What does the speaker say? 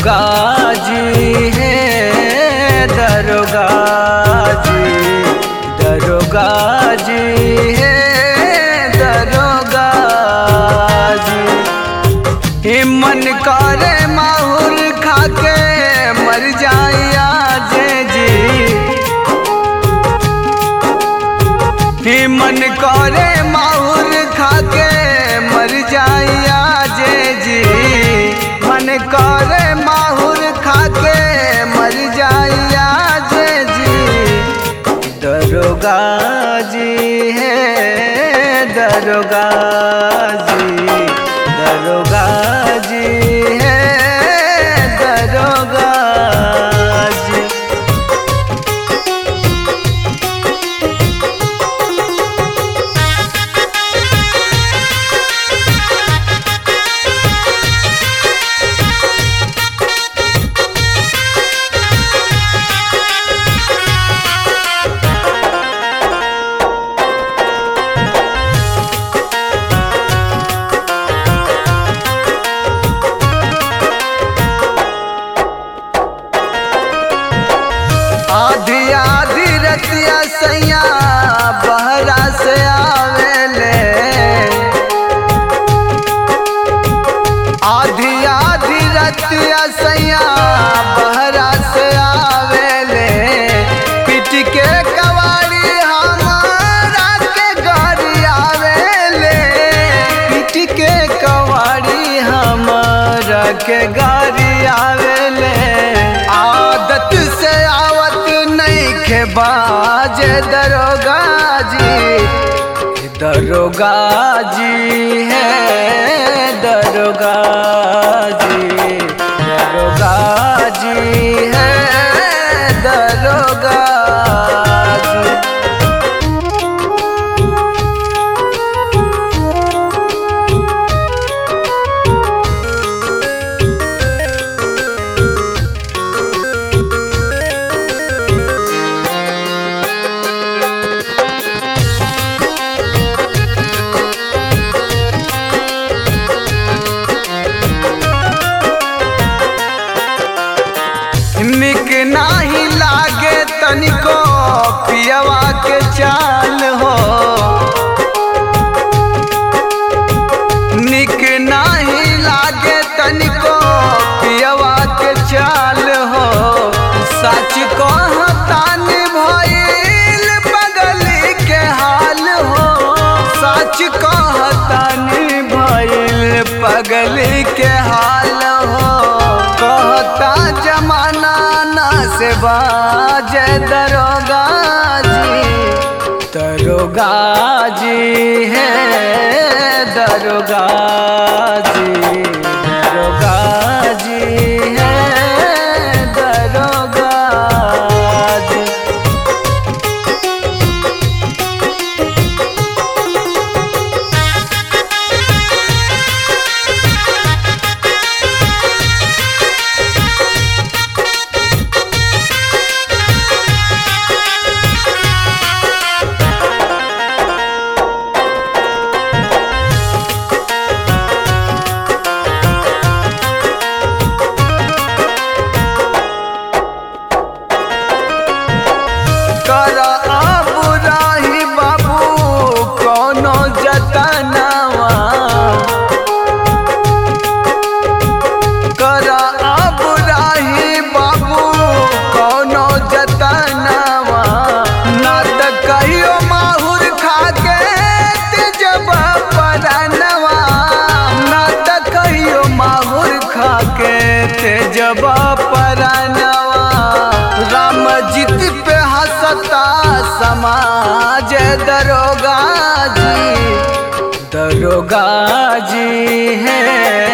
दरोगा जी है दरोगा जी है दरोगा जी। मन करे माहुर खाके मर जाइया जे जी। मन करे माहुर खाके मर जाइया जे जी। मन करे माहुर खाके मर जाइया जे जी। दरोगा जी है दरोगा जी है दरोगा जी। आधी आधी रतिया सैया बहरा से आवेले। आधी आधी रतिया सैया बहरा से आवेले। पीट के कवाड़ी हमारा के गाड़ी आवेले। पीट के कवाड़ी हमारा के गाड़ी आवेले। आदत से के बाज दरोगा जी है दरोगा जी है दरोगा जी। निक नाही लागे तनिको पियवा के चाल हो। निक नाही लागे तनिको पियवा के चाल हो। सच कहतानी भइल पगली के हाल हो। सच कहतानी भइल पगली के हाल हो। कहता जमाना ना से बाज दरोगा जी है दरोगा जी है दरोगा जी। कर अब राही बाबू कोनो जतनावा। कर अब राही बाबू कोनो जतनावा। ना त कहियो माहुर खाके तेजब परनवा। ना त कहियो माहुर खाके तेजब परनवा। रामजीत पे हंसता समाज दरोगा जी है